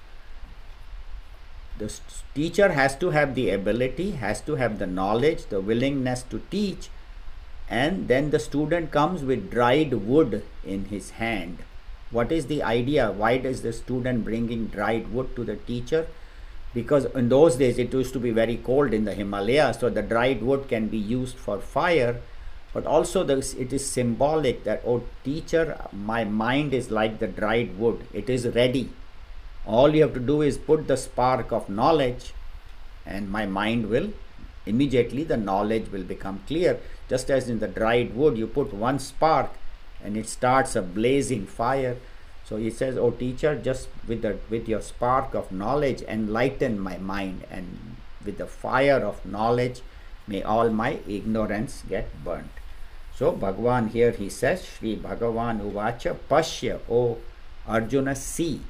the teacher has to have the ability, has to have the knowledge, the willingness to teach, and then the student comes with dried wood in his hand. What is the idea? Why does the student bringing dried wood to the teacher? Because in those days it used to be very cold in the Himalayas, so the dried wood can be used for fire, but also this, it is symbolic that, oh teacher, my mind is like the dried wood, it is ready. All you have to do is put the spark of knowledge and my mind will, immediately the knowledge will become clear. Just as in the dried wood, you put one spark and it starts a blazing fire. So he says, oh teacher, just with the with your spark of knowledge enlighten my mind, and with the fire of knowledge may all my ignorance get burnt. So Bhagavan here he says, Shri Bhagavan Uvacha Pashya, O Arjuna, see.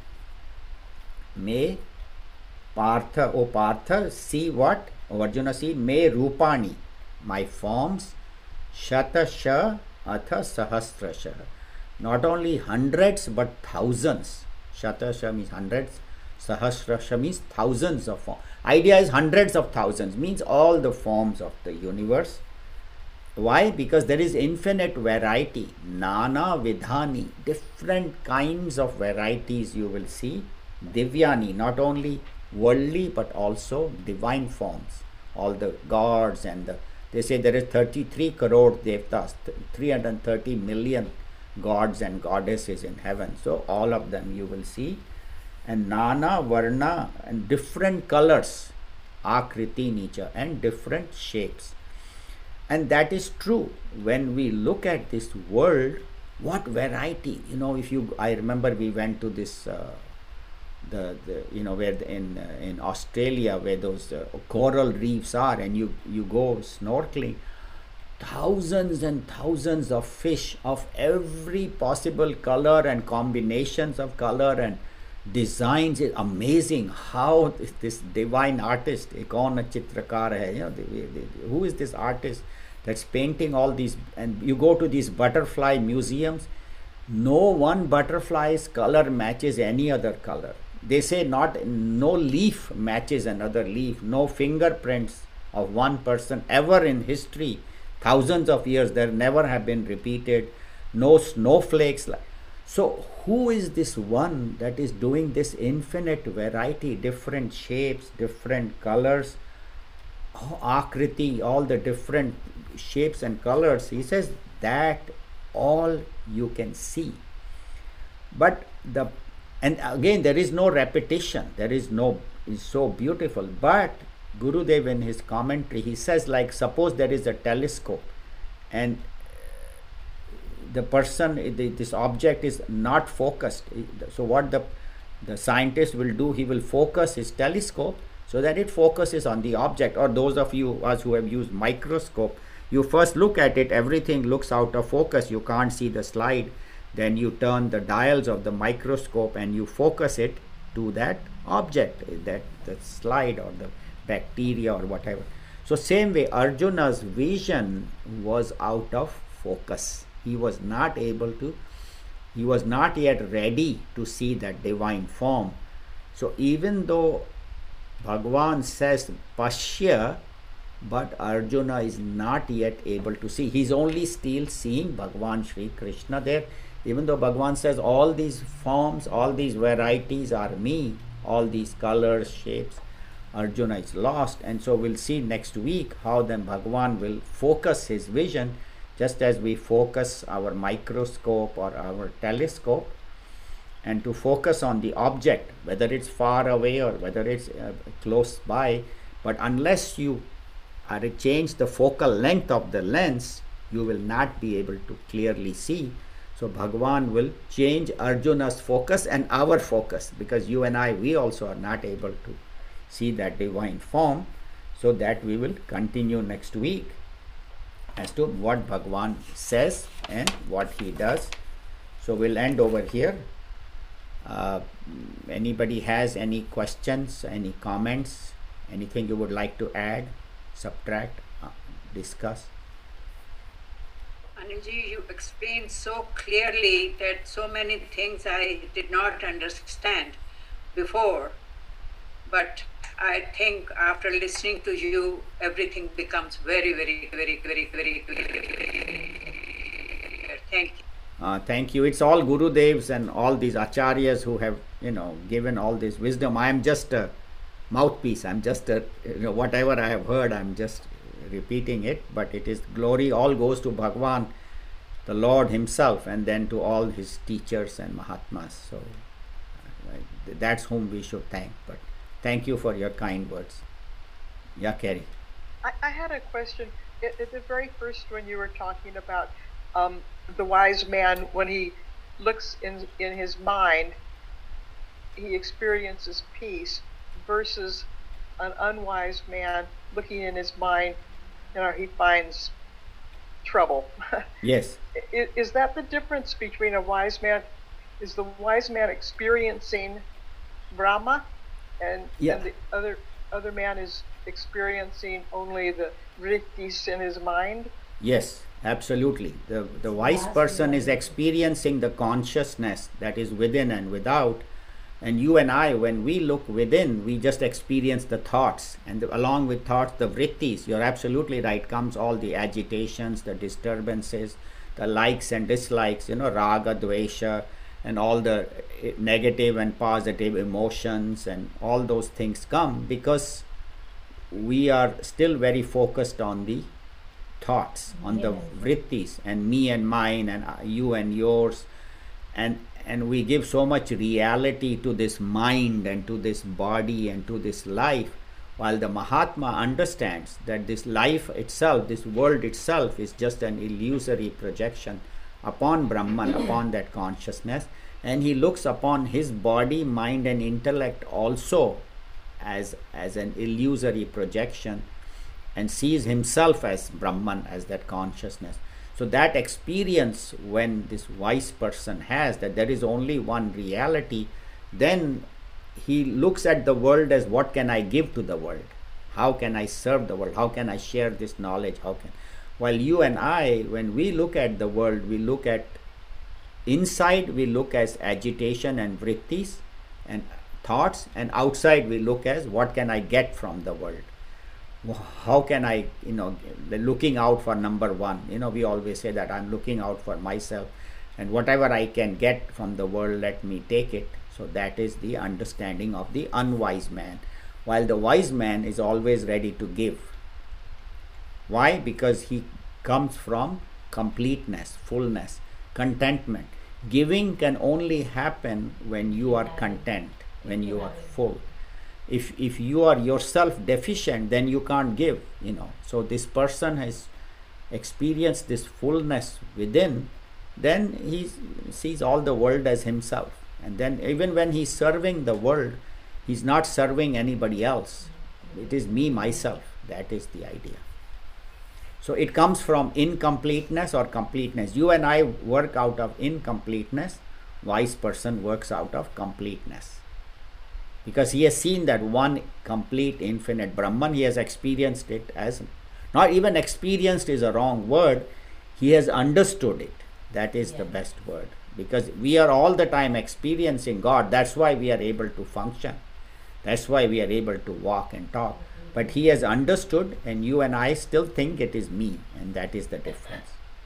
May Partha, O Partha, see what? O Arjuna, see, may Rupani, my forms, Shatasha Atha Sahasrasha. Not only hundreds but thousands. Shatasha means hundreds, Sahasrasha means thousands of forms. Idea is hundreds of thousands, means all the forms of the universe. Why? Because there is infinite variety. Nana vidhani, different kinds of varieties you will see. Divyani, not only worldly but also divine forms. All the gods and the, they say there is thirty-three crore devtas, three hundred thirty million gods and goddesses in heaven. So all of them you will see. And Nana Varna, and different colors, Akriti Nicha, and different shapes. And that is true. When we look at this world, what variety, you know, if you, I remember we went to this, uh, the, the, you know, where the, in, uh, in Australia, where those uh, coral reefs are, and you, you go snorkeling, thousands and thousands of fish of every possible color and combinations of color and designs. Is amazing how this divine artist, Ekona Chitrakar hai, you know, the, the, who is this artist that's painting all these, and you go to these butterfly museums, no one butterfly's color matches any other color. They say not, no leaf matches another leaf, no fingerprints of one person ever in history, thousands of years, there never have been repeated, no snowflakes. So who is this one that is doing this infinite variety, different shapes, different colors, oh, Akriti, all the different shapes and colors? He says that all you can see. But the, and again, there is no repetition, there is no, it's so beautiful. But Gurudev in his commentary, he says, like, suppose there is a telescope and the person, this object is not focused. So what the, the scientist will do, he will focus his telescope so that it focuses on the object. Or those of you us who have used microscope, you first look at it, everything looks out of focus, you can't see the slide. Then you turn the dials of the microscope and you focus it to that object, that the slide or the bacteria or whatever. So same way, Arjuna's vision was out of focus. He was not able to, he was not yet ready to see that divine form. So even though Bhagavan says Pashya, but Arjuna is not yet able to see. He's only still seeing Bhagavan Shri Krishna there. Even though Bhagavan says all these forms, all these varieties are me, all these colors, shapes, Arjuna is lost. And so we'll see next week how then Bhagavan will focus his vision, just as we focus our microscope or our telescope, and to focus on the object, whether it's far away or whether it's uh, close by. But unless you are to change the focal length of the lens, you will not be able to clearly see. So Bhagavan will change Arjuna's focus and our focus, because you and I, we also are not able to see that divine form. So that we will continue next week as to what Bhagavan says and what he does. So we'll end over here. Uh, anybody has any questions, any comments, anything you would like to add, subtract, uh, discuss? Anilji, you explained so clearly that so many things I did not understand before, but I think after listening to you, everything becomes very, very, very, very, very clear. Thank you. Uh, thank you. It's all Gurudevs and all these acharyas who have, you know, given all this wisdom. I am just a mouthpiece. I'm just a, you know, whatever I have heard, I'm just repeating it. But it is glory all goes to Bhagavan, the Lord himself, and then to all his teachers and Mahatmas. So uh, that's whom we should thank. But thank you for your kind words. Yeah, Kerry. I, I had a question. At, at the very first, when you were talking about um, the wise man, when he looks in in his mind, he experiences peace, versus an unwise man looking in his mind, you know, he finds trouble. Yes. Is, is that the difference between a wise man? Is the wise man experiencing Brahma, and, yeah. and the other other man is experiencing only the vrittis in his mind? Yes, absolutely. The, the wise person is experiencing the consciousness that is within and without, And you and I, when we look within, we just experience the thoughts, and the, along with thoughts, the vrittis. You're absolutely right. Comes all the agitations, the disturbances, the likes and dislikes. You know, raga, dvesha, and all the negative and positive emotions, and all those things come because we are still very focused on the thoughts, on the vrittis, and me and mine, and you and yours, and and we give so much reality to this mind and to this body and to this life, while the Mahatma understands that this life itself, this world itself, is just an illusory projection upon Brahman, upon that consciousness, and he looks upon his body, mind and intellect also as as an illusory projection, and sees himself as Brahman, as that consciousness. So that experience, when this wise person has, that there is only one reality, then he looks at the world as, what can I give to the world? How can I serve the world? How can I share this knowledge? How can While you and I, when we look at the world, we look at inside, we look as agitation and vrittis and thoughts, and outside we look as, what can I get from the world? How can I, you know, looking out for number one. You know, we always say that I'm looking out for myself, and whatever I can get from the world, let me take it. So that is the understanding of the unwise man, while the wise man is always ready to give. Why? Because he comes from completeness, fullness, contentment. Giving can only happen when you are content, when you are full. If if you are yourself deficient, then you can't give, you know. So this person has experienced this fullness within, then he sees all the world as himself. And then even when he's serving the world, he's not serving anybody else. It is me, myself. That is the idea. So it comes from incompleteness or completeness. You and I work out of incompleteness. Wise person works out of completeness. Because he has seen that one complete, infinite Brahman. He has experienced it as, not even experienced is a wrong word, he has understood it. That is yeah. the best word. Because we are all the time experiencing God. That's why we are able to function. That's why we are able to walk and talk. Mm-hmm. But he has understood, and you and I still think it is me. And that is the difference.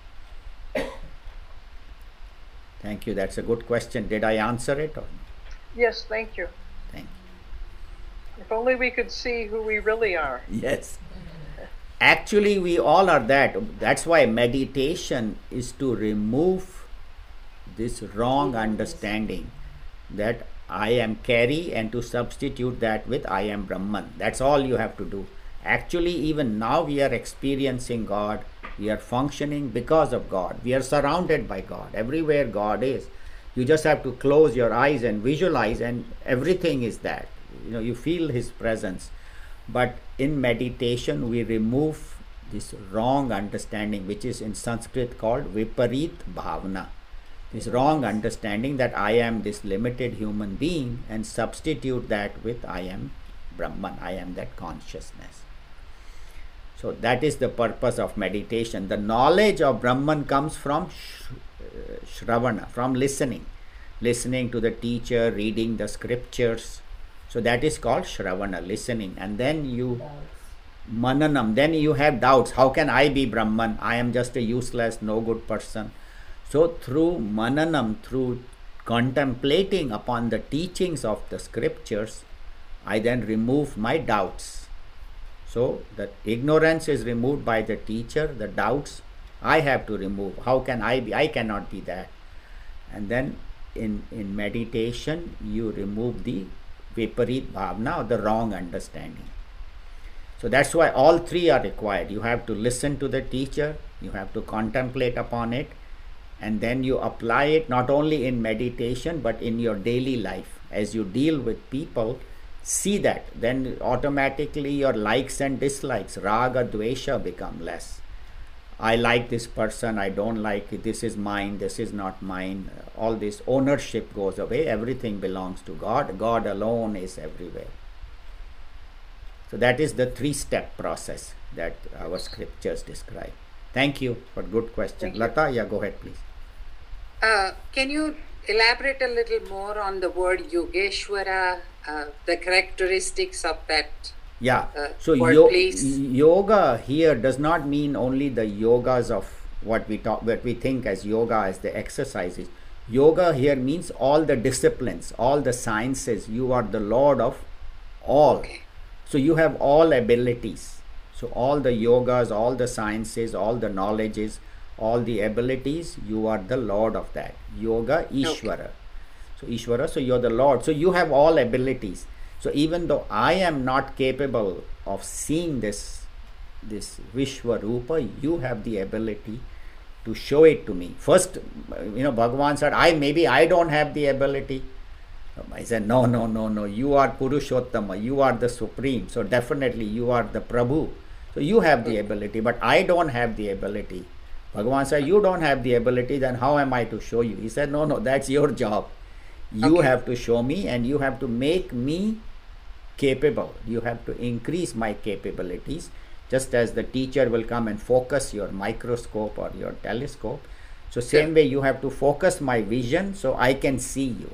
Thank you. That's a good question. Did I answer it? Or? Yes, thank you. Thank you. If only we could see who we really are. Yes. Actually, we all are that. That's why meditation is to remove this wrong understanding that I am Kari, and to substitute that with I am Brahman. That's all you have to do. Actually, even now we are experiencing God. We are functioning because of God. We are surrounded by God. Everywhere God is. You just have to close your eyes and visualize, and everything is that. You know, you feel His presence. But in meditation, we remove this wrong understanding, which is in Sanskrit called Viparit Bhavana. This wrong understanding that I am this limited human being, and substitute that with I am Brahman. I am that consciousness. So that is the purpose of meditation. The knowledge of Brahman comes from sh- uh, Shravana, from listening. Listening to the teacher, reading the scriptures. So that is called Shravana, listening. And then you, Mananam, then you have doubts. How can I be Brahman? I am just a useless, no good person. So through Mananam, through contemplating upon the teachings of the scriptures, I then remove my doubts. So the ignorance is removed by the teacher, the doubts I have to remove. How can I be? I cannot be that. And then in, in meditation, you remove the Viparit Bhavana, or the wrong understanding. So that's why all three are required. You have to listen to the teacher, you have to contemplate upon it, and then you apply it not only in meditation but in your daily life. As you deal with people, see that, then automatically your likes and dislikes, raga, dvesha, become less. I like this person, I don't like it, this is mine, this is not mine. All this ownership goes away, everything belongs to God. God alone is everywhere. So that is the three-step process that our scriptures describe. Thank you for good question. Thank Lata, yeah, go ahead please. Uh, can you elaborate a little more on the word Yogeshwara, uh, the characteristics of that? Yeah. Uh, So word, yo- please. yoga here does not mean only the yogas of what we talk, what we think as yoga as the exercises. Yoga here means all the disciplines, all the sciences. You are the lord of all. Okay. So you have all abilities. So all the yogas, all the sciences, all the knowledges, all the abilities, you are the lord of that. Yoga, Ishvara. So Ishvara, so you're the lord. So you have all abilities. So even though I am not capable of seeing this, this Vishwarupa, you have the ability to show it to me. First, you know, Bhagavan said, I maybe I don't have the ability. I said, no, no, no, no. You are Purushottama. You are the Supreme. So definitely you are the Prabhu. So you have the ability, but I don't have the ability. Bhagavan said, you don't have the ability, then how am I to show you? He said, no, no, that's your job. You Okay. have to show me and you have to make me capable. You have to increase my capabilities. Just as the teacher will come and focus your microscope or your telescope. So same Yeah. way you have to focus my vision so I can see you.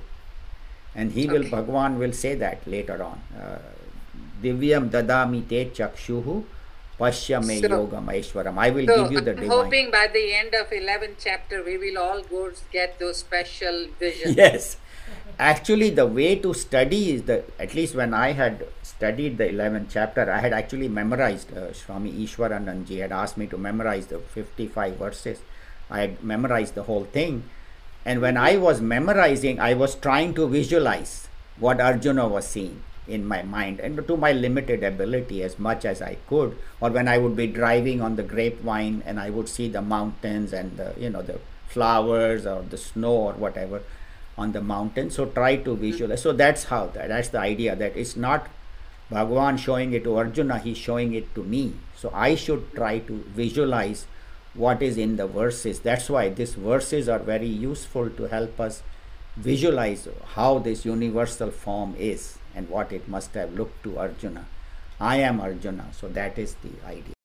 And he will, Okay. Bhagavan will say that later on. Uh, Divyam dadami te chakshuhu pasya me So- yoga maishwaram. I will So give you the I'm divine. hoping by the end of eleventh chapter we will all go get those special visions. Yes. Actually, the way to study is that, at least when I had studied the eleventh chapter, I had actually memorized. Uh, Swami Ishwaranandji had asked me to memorize the fifty-five verses. I had memorized the whole thing. And when I was memorizing, I was trying to visualize what Arjuna was seeing in my mind and to my limited ability as much as I could. Or when I would be driving on the grapevine and I would see the mountains and the, you know, the flowers or the snow or whatever on the mountain. So try to visualize. So that's how that, that's the idea, that it's not Bhagavan showing it to Arjuna, he's showing it to me. So I should try to visualize what is in the verses. That's why these verses are very useful to help us visualize how this universal form is and what it must have looked to Arjuna. I am Arjuna. So that is the idea.